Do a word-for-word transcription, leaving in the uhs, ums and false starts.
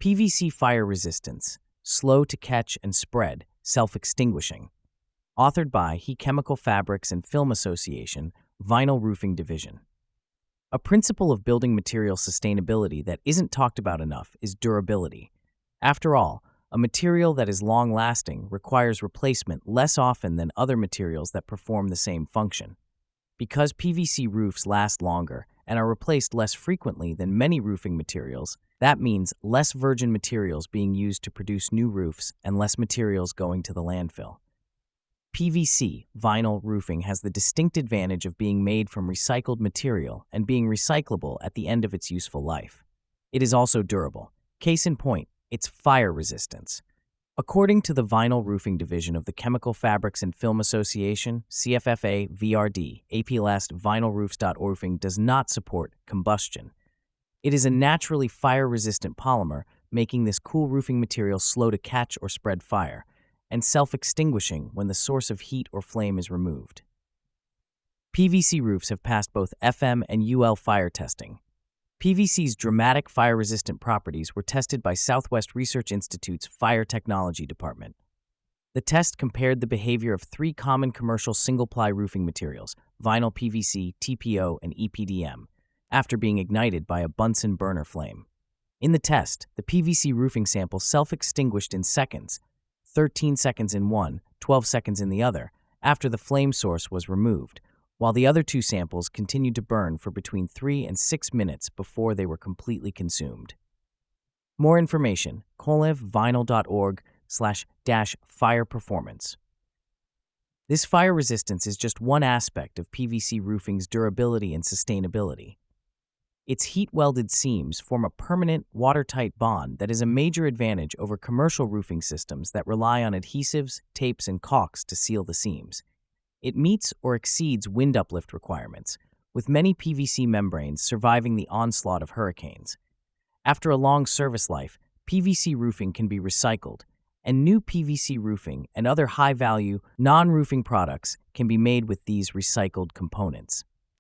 P V C fire resistance, slow to catch and spread, self-extinguishing. Authored by He Chemical Fabrics and Film Association, Vinyl Roofing Division. A principle of building material sustainability that isn't talked about enough is durability. After all, a material that is long-lasting requires replacement less often than other materials that perform the same function. Because P V C roofs last longer and are replaced less frequently than many roofing materials, that means less virgin materials being used to produce new roofs and less materials going to the landfill. P V C vinyl roofing has the distinct advantage of being made from recycled material and being recyclable at the end of its useful life. It is also durable. Case in point, its fire resistance. According to the Vinyl Roofing Division of the Chemical Fabrics and Film Association, C F F A V R D, A P L A S T vinyl roofs. Roofing does not support combustion. It is a naturally fire-resistant polymer, making this cool roofing material slow to catch or spread fire, and self-extinguishing when the source of heat or flame is removed. P V C roofs have passed both F M and U L fire testing. P V C's dramatic fire-resistant properties were tested by Southwest Research Institute's Fire Technology Department. The test compared the behavior of three common commercial single-ply roofing materials, vinyl P V C, T P O, and E P D M, after being ignited by a Bunsen burner flame. In the test, the P V C roofing sample self-extinguished in seconds, thirteen seconds in one, twelve seconds in the other, after the flame source was removed, while the other two samples continued to burn for between three and six minutes before they were completely consumed. More information, kolevvinyl.org slash dash fire performance. This fire resistance is just one aspect of P V C roofing's durability and sustainability. Its heat-welded seams form a permanent, watertight bond that is a major advantage over commercial roofing systems that rely on adhesives, tapes, and caulks to seal the seams. It meets or exceeds wind uplift requirements, with many P V C membranes surviving the onslaught of hurricanes. After a long service life, P V C roofing can be recycled, and new P V C roofing and other high-value, non-roofing products can be made with these recycled components.